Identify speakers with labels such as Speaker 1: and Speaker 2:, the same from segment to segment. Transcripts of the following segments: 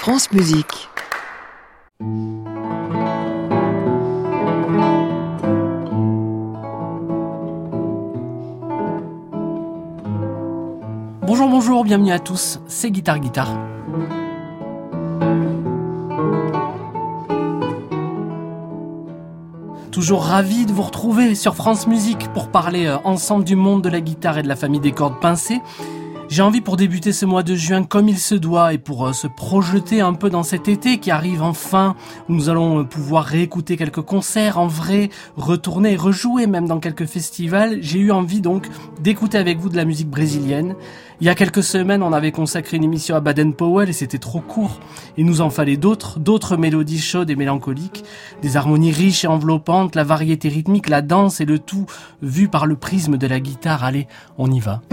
Speaker 1: France Musique.
Speaker 2: Bonjour, bienvenue à tous, c'est Guitare. Toujours ravi de vous retrouver sur France Musique pour parler ensemble du monde de la guitare et de la famille des cordes pincées. J'ai envie pour débuter ce mois de juin comme il se doit et pour se projeter un peu dans cet été qui arrive enfin, où nous allons pouvoir réécouter quelques concerts en vrai, retourner et rejouer même dans quelques festivals. J'ai eu envie donc d'écouter avec vous de la musique brésilienne. Il y a quelques semaines, on avait consacré une émission à Baden-Powell et c'était trop court. Il nous en fallait d'autres mélodies chaudes et mélancoliques, des harmonies riches et enveloppantes, la variété rythmique, la danse et le tout vu par le prisme de la guitare. Allez, on y va.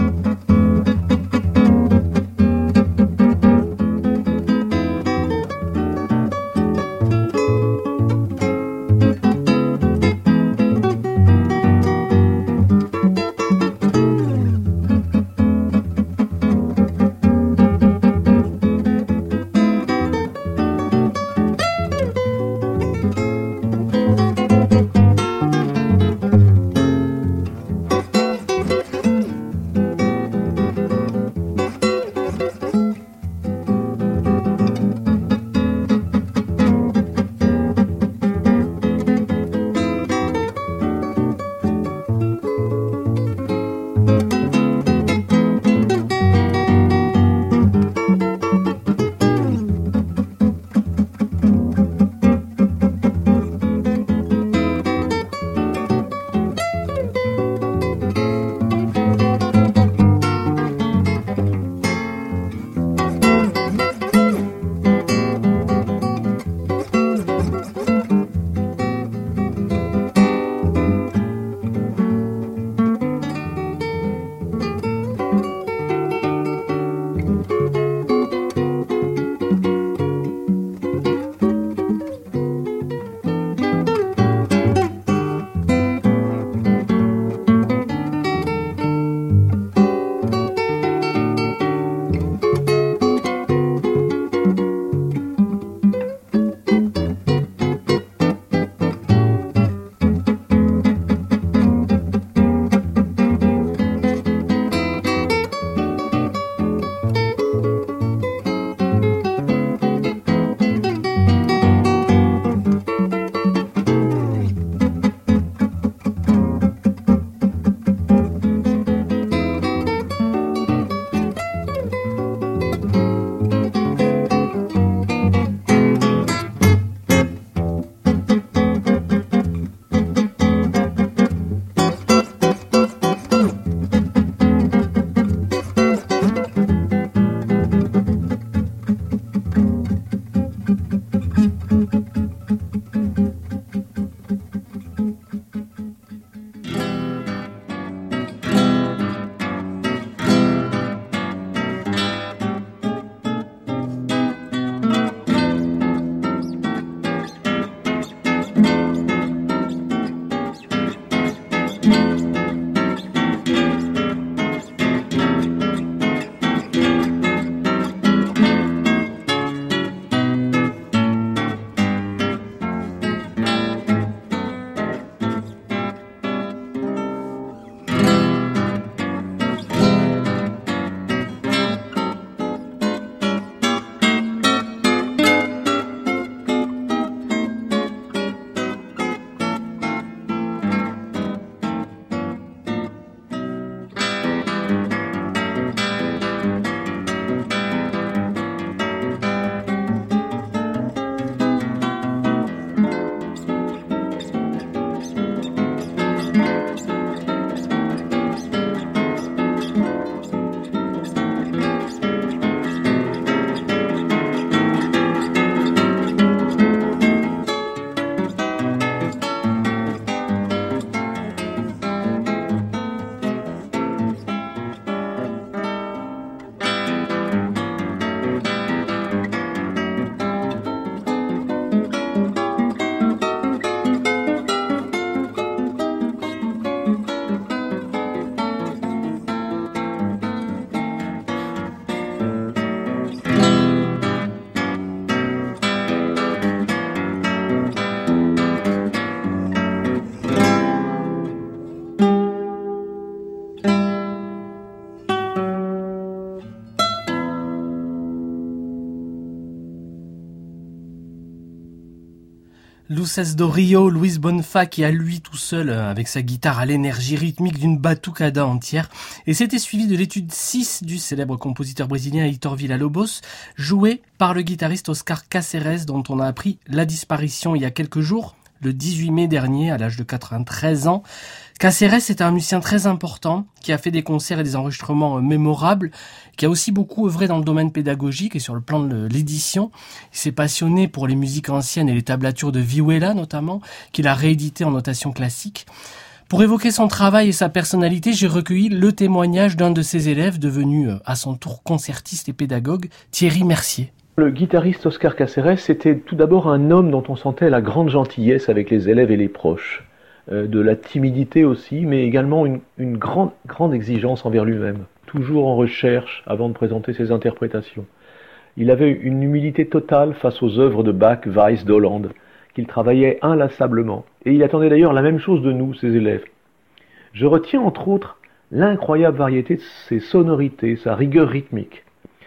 Speaker 2: Luces do Rio, Luis Bonfa, qui à lui tout seul, avec sa guitare à l'énergie rythmique d'une batucada entière. Et c'était suivi de l'étude 6 du célèbre compositeur brésilien Heitor Villa-Lobos, joué par le guitariste Oscar Caceres, dont on a appris la disparition il y a quelques jours, le 18 mai dernier, à l'âge de 93 ans. Caceres est un musicien très important, qui a fait des concerts et des enregistrements mémorables, qui a aussi beaucoup œuvré dans le domaine pédagogique et sur le plan de l'édition. Il s'est passionné pour les musiques anciennes et les tablatures de Vihuela notamment, qu'il a réédité en notation classique. Pour évoquer son travail et sa personnalité, j'ai recueilli le témoignage d'un de ses élèves, devenu à son tour concertiste et pédagogue, Thierry Mercier.
Speaker 1: Le guitariste Oscar Caceres était tout d'abord un homme dont on sentait la grande gentillesse avec les élèves et les proches. De la timidité aussi, mais également une grande exigence envers lui-même, toujours en recherche avant de présenter ses interprétations. Il avait une humilité totale face aux œuvres de Bach, Weiss, d'Hollande, qu'il travaillait inlassablement, et il attendait d'ailleurs la même chose de nous, ses élèves. Je retiens entre autres l'incroyable variété de ses sonorités, sa rigueur rythmique,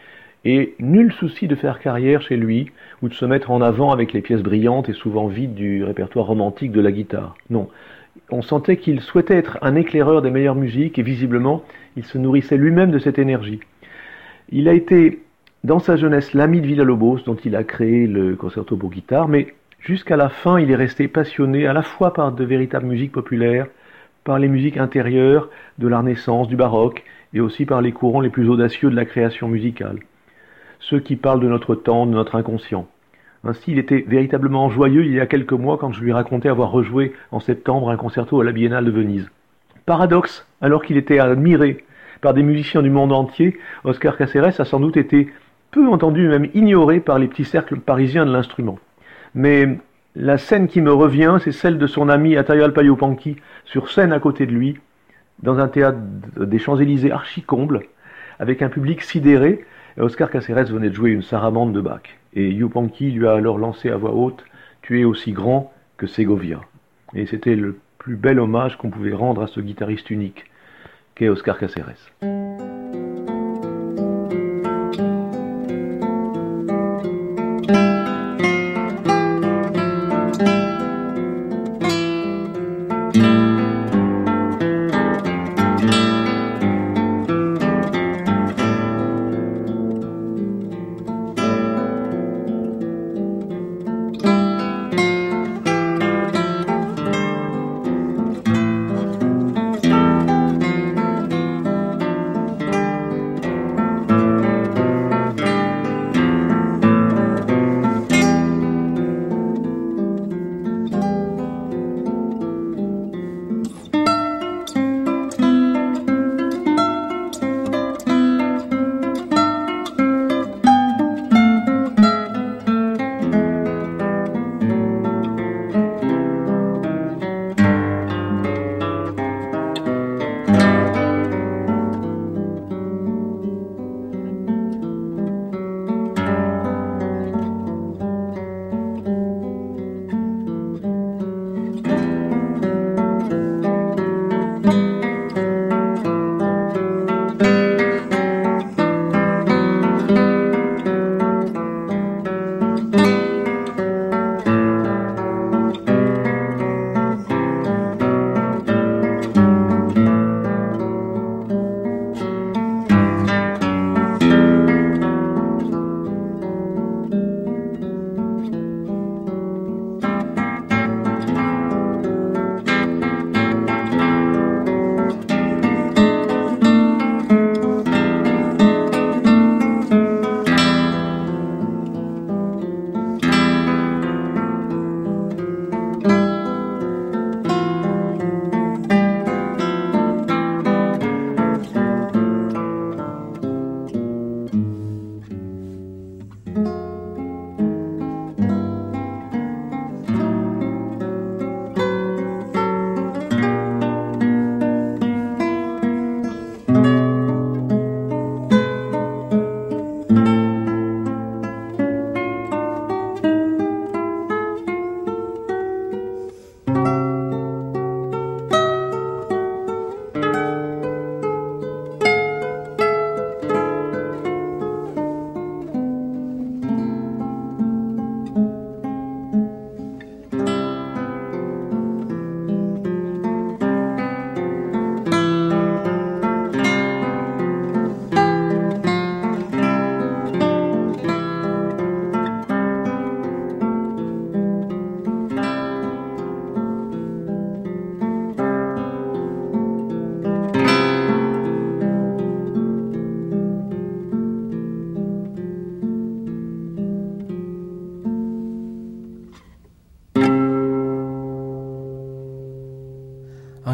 Speaker 1: et nul souci de faire carrière chez lui, ou de se mettre en avant avec les pièces brillantes et souvent vides du répertoire romantique de la guitare. Non, on sentait qu'il souhaitait être un éclaireur des meilleures musiques, et visiblement, il se nourrissait lui-même de cette énergie. Il a été, dans sa jeunesse, l'ami de Villa-Lobos, dont il a créé le concerto pour guitare, mais jusqu'à la fin, il est resté passionné à la fois par de véritables musiques populaires, par les musiques intérieures de la Renaissance, du baroque, et aussi par les courants les plus audacieux de la création musicale. Ceux qui parlent de notre temps, de notre inconscient. Ainsi, il était véritablement joyeux il y a quelques mois quand je lui racontais avoir rejoué en septembre un concerto à la Biennale de Venise. Paradoxe, alors qu'il était admiré par des musiciens du monde entier, Oscar Caceres a sans doute été peu entendu, même ignoré par les petits cercles parisiens de l'instrument. Mais la scène qui me revient, c'est celle de son ami Atahualpa Yupanqui, sur scène à côté de lui, dans un théâtre des Champs-Élysées archi-comble, avec un public sidéré. Oscar Caceres venait de jouer une saramande de Bach, et Yupanqui lui a alors lancé à voix haute « Tu es aussi grand que Segovia ». Et c'était le plus bel hommage qu'on pouvait rendre à ce guitariste unique qu'est Oscar Caceres.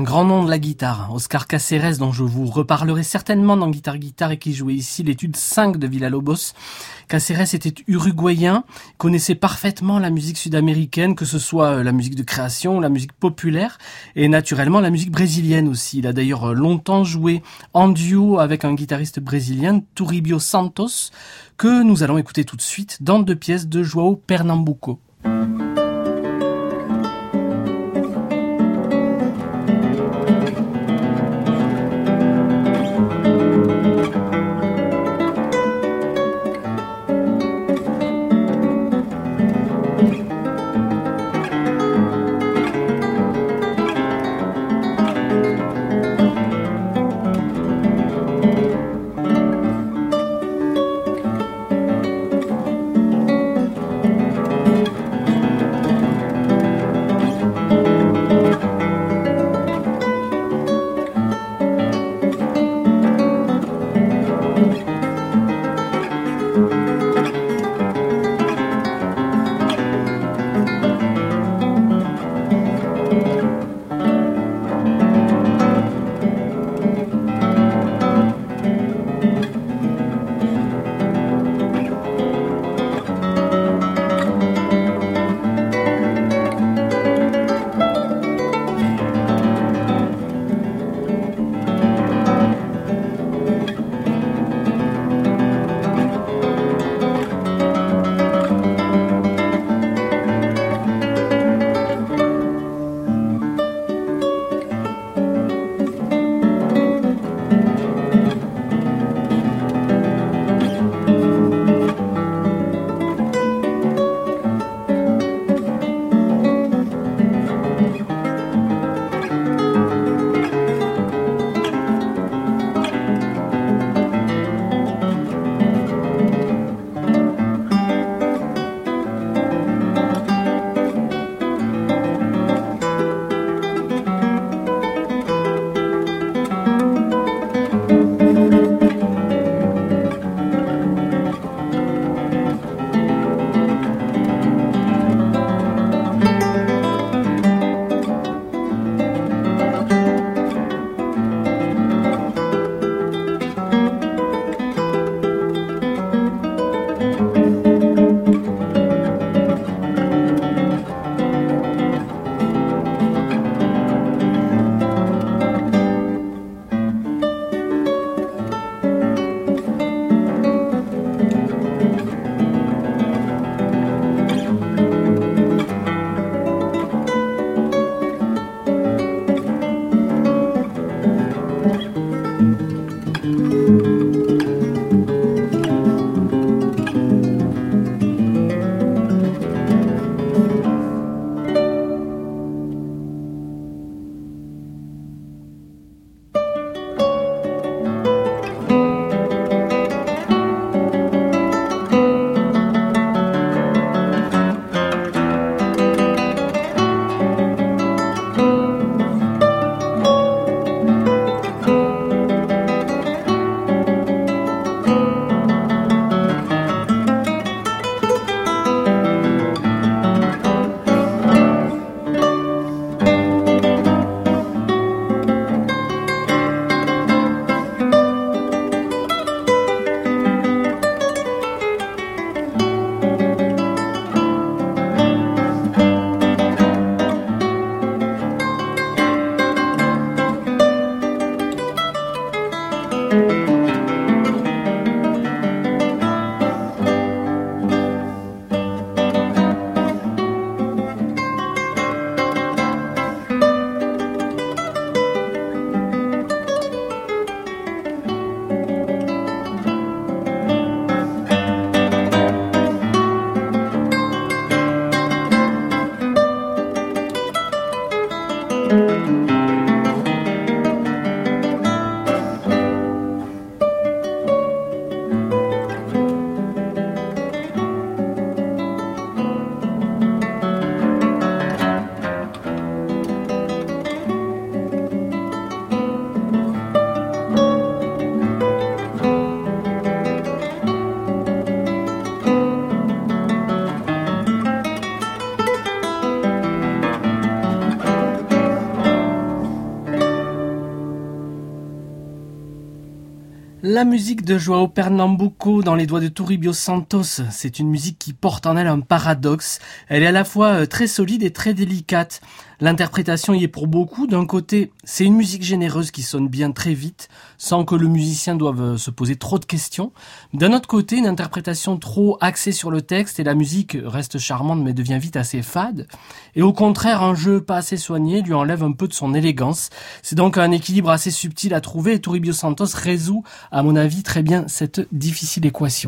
Speaker 2: grand nom de la guitare, Oscar Cáceres, dont je vous reparlerai certainement dans Guitare et qui jouait ici l'étude 5 de Villa-Lobos. Cáceres était uruguayen, connaissait parfaitement la musique sud-américaine, que ce soit la musique de création, la musique populaire et naturellement la musique brésilienne aussi. Il a d'ailleurs longtemps joué en duo avec un guitariste brésilien, Turibio Santos, que nous allons écouter tout de suite dans 2 pièces de João Pernambuco. La musique de João Pernambuco dans les doigts de Toribio Santos, c'est une musique qui porte en elle un paradoxe. Elle est à la fois très solide et très délicate. L'interprétation y est pour beaucoup. D'un côté, c'est une musique généreuse qui sonne bien très vite, sans que le musicien doive se poser trop de questions. D'un autre côté, une interprétation trop axée sur le texte et la musique reste charmante mais devient vite assez fade. Et au contraire, un jeu pas assez soigné lui enlève un peu de son élégance. C'est donc un équilibre assez subtil à trouver et Toribio Santos résout, à mon avis, très bien cette difficile équation.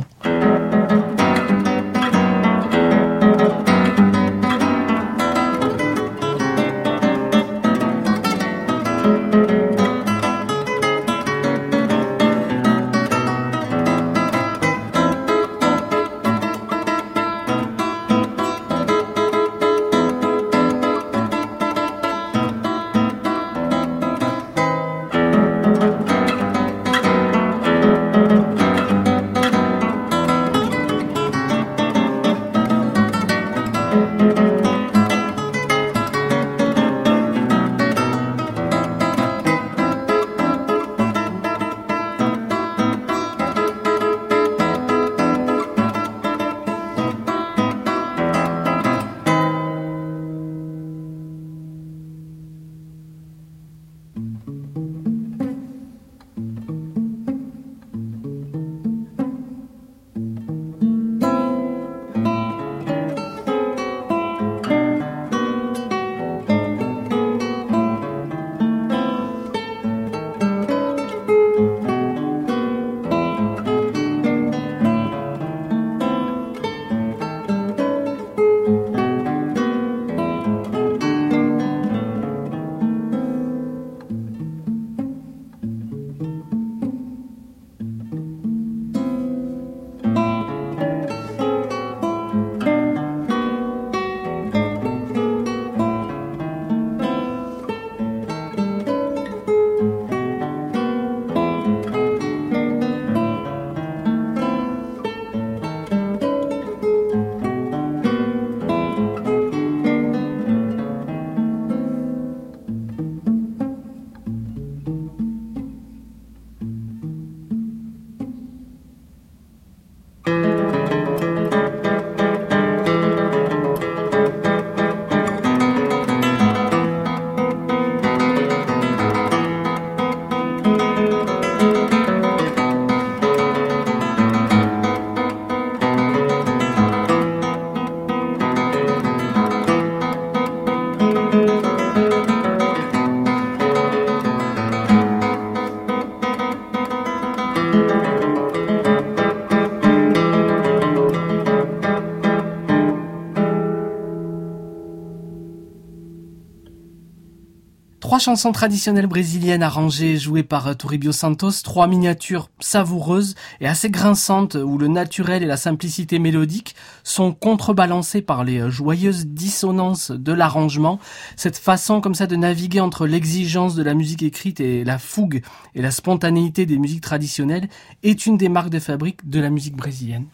Speaker 2: Trois chansons traditionnelles brésiliennes arrangées et jouées par Toribio Santos, trois miniatures savoureuses et assez grinçantes où le naturel et la simplicité mélodique sont contrebalancés par les joyeuses dissonances de l'arrangement. Cette façon comme ça de naviguer entre l'exigence de la musique écrite et la fougue et la spontanéité des musiques traditionnelles est une des marques de fabrique de la musique brésilienne.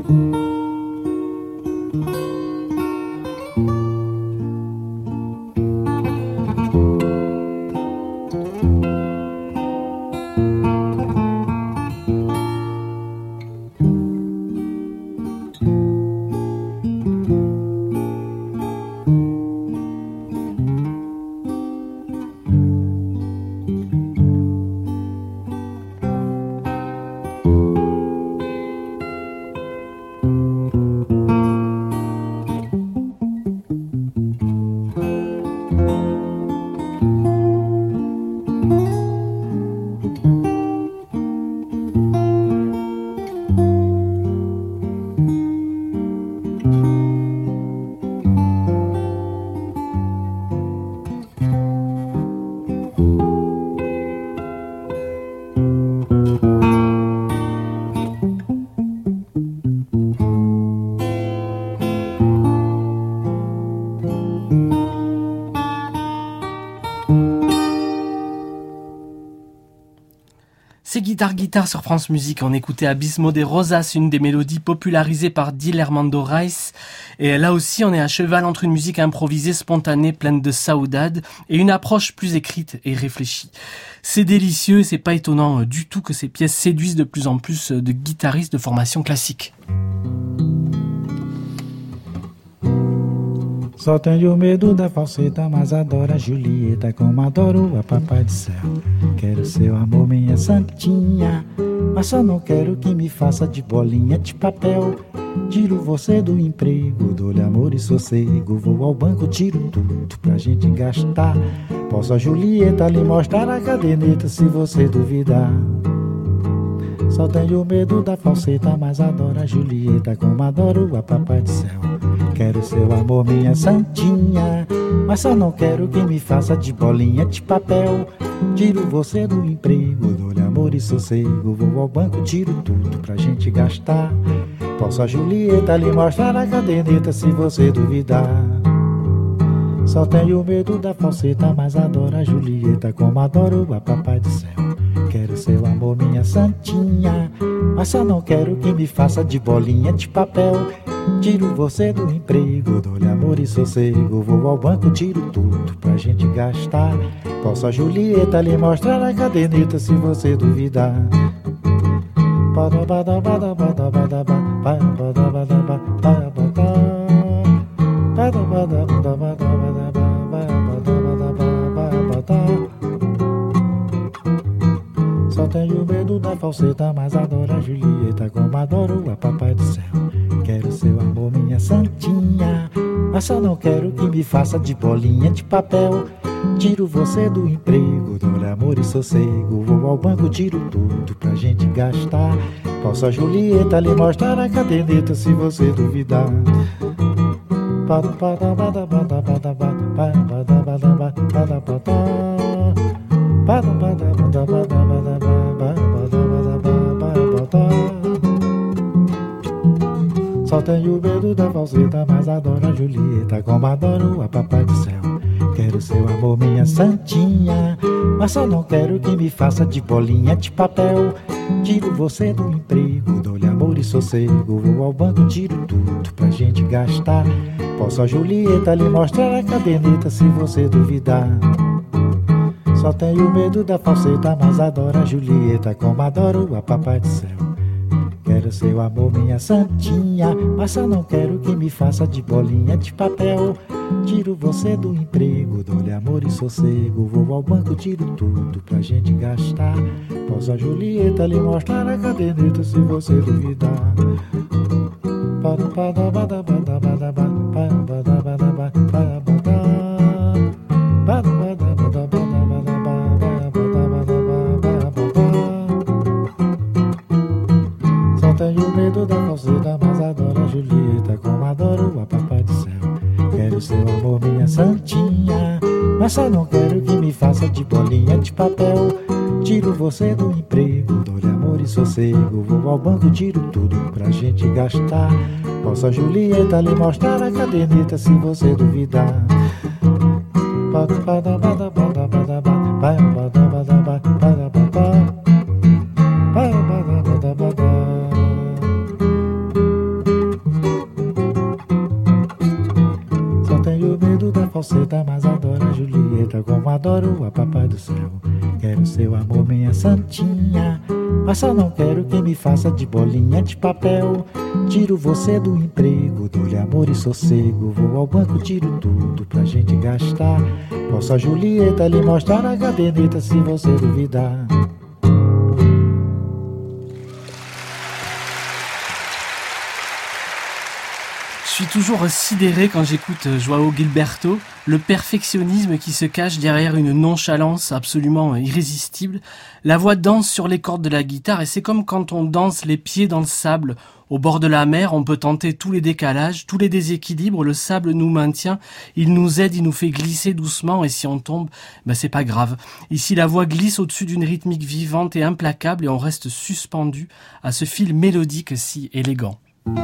Speaker 2: C'est Guitare sur France Musique. On écoutait Abismo de Rosas, une des mélodies popularisées par Dilermando Rice. Et là aussi, on est à cheval entre une musique improvisée, spontanée, pleine de saudade, et une approche plus écrite et réfléchie. C'est délicieux et c'est pas étonnant du tout que ces pièces séduisent de plus en plus de guitaristes de formation classique.
Speaker 3: Só tenho medo da falseta, mas adoro a Julieta como adoro a Papai do Céu. Quero seu amor, minha santinha, mas só não quero que me faça de bolinha de papel. Tiro você do emprego, dou-lhe amor e sossego. Vou ao banco, tiro tudo pra gente gastar. Posso a Julieta lhe mostrar a caderneta se você duvidar. Só tenho medo da falseta, mas adoro a Julieta como adoro a Papai do Céu. Quero seu amor, minha santinha, mas só não quero que me faça de bolinha de papel. Tiro você do emprego, dou-lhe amor e sossego. Vou ao banco, tiro tudo pra gente gastar. Posso a Julieta lhe mostrar a caderneta se você duvidar. Só tenho medo da falseta, mas adoro a Julieta como adoro a Papai do Céu. Quero seu amor, minha santinha, mas só não quero que me faça de bolinha de papel. Tiro você do emprego, dou-lhe amor e sossego. Vou ao banco, tiro tudo pra gente gastar. Posso a Julieta lhe mostrar a caderneta se você duvidar. Só tenho medo da falseta, mas adoro a Julieta como adoro a Papai do Céu. Quero seu amor, minha santinha, mas só não quero que me faça de bolinha de papel. Tiro você do emprego, dou-lhe amor e sossego. Vou ao banco, tiro tudo pra gente gastar. Posso a Julieta lhe mostrar a caderneta se você duvidar. Só tenho medo da falseta, mas adoro a Julieta como adoro a Papai do Céu. Quero seu amor, minha santinha, mas só não quero que me faça de bolinha de papel. Tiro você do emprego, dou-lhe amor e sossego. Vou ao banco, tiro tudo pra gente gastar. Posso a Julieta lhe mostrar a caderneta se você duvidar. Só tenho medo da falseta, mas adoro a Julieta como adoro a Papai do Céu. Quero seu amor, minha santinha, mas só não quero que me faça de bolinha de papel. Tiro você do emprego, dou-lhe amor e sossego. Vou ao banco, tiro tudo pra gente gastar. Posso a Julieta lhe mostrar a caderneta se você duvidar. Só tenho medo da falseta, mas adoro a Julieta como adoro a Papai do Céu. Quero seu amor, minha santinha, mas só não quero que me faça de bolinha de papel. Tiro você do emprego, dou-lhe amor e sossego. Vou ao banco, tiro tudo pra gente gastar. Posso a Julieta lhe mostrar a caderneta se você duvidar. falseta, mas adoro a Julieta como adoro a papai do céu. Quero seu amor, minha santinha, mas só não quero que me faça de bolinha de papel. Tiro você do emprego, dou-lhe amor e sossego. Vou ao banco, tiro tudo pra gente gastar. Posso a Julieta lhe mostrar a caderneta se você duvidar.
Speaker 2: Je suis toujours sidéré quand j'écoute João Gilberto, le perfectionnisme qui se cache derrière une nonchalance absolument irrésistible. La voix danse sur les cordes de la guitare et c'est comme quand on danse les pieds dans le sable. Au bord de la mer, on peut tenter tous les décalages, tous les déséquilibres, le sable nous maintient, il nous aide, il nous fait glisser doucement et si on tombe, c'est pas grave. Ici, la voix glisse au-dessus d'une rythmique vivante et implacable et on reste suspendu à ce fil mélodique si élégant.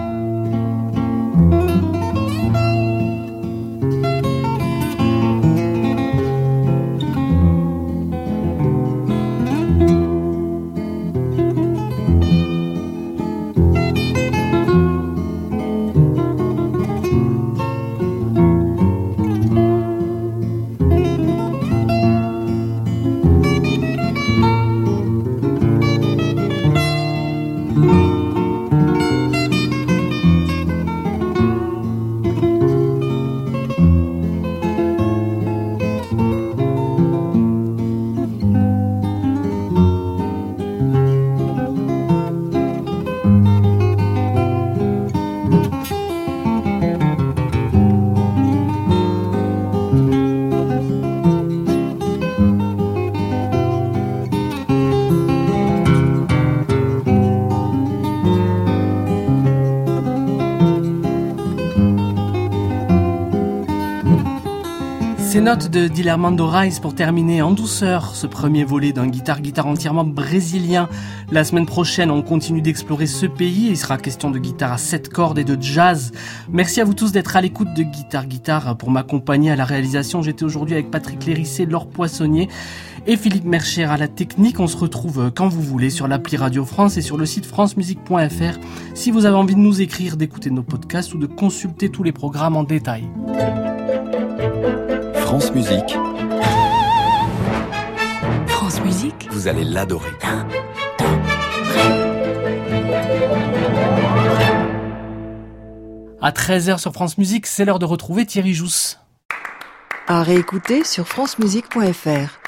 Speaker 2: Ces notes de Dilermando Reis pour terminer en douceur ce premier volet d'un guitare entièrement brésilien. La semaine prochaine, on continue d'explorer ce pays. Il sera question de guitare à 7 cordes et de jazz. Merci à vous tous d'être à l'écoute de Guitare. Pour m'accompagner à la réalisation, j'étais aujourd'hui avec Patrick Lérissé, Laure Poissonnier et Philippe Mercher à la technique. On se retrouve quand vous voulez sur l'appli Radio France et sur le site francemusique.fr si vous avez envie de nous écrire, d'écouter nos podcasts ou de consulter tous les programmes en détail.
Speaker 4: France Musique.
Speaker 5: France Musique.
Speaker 4: Vous allez l'adorer.
Speaker 2: À 13h sur France Musique, c'est l'heure de retrouver Thierry Jousse.
Speaker 5: À réécouter sur francemusique.fr.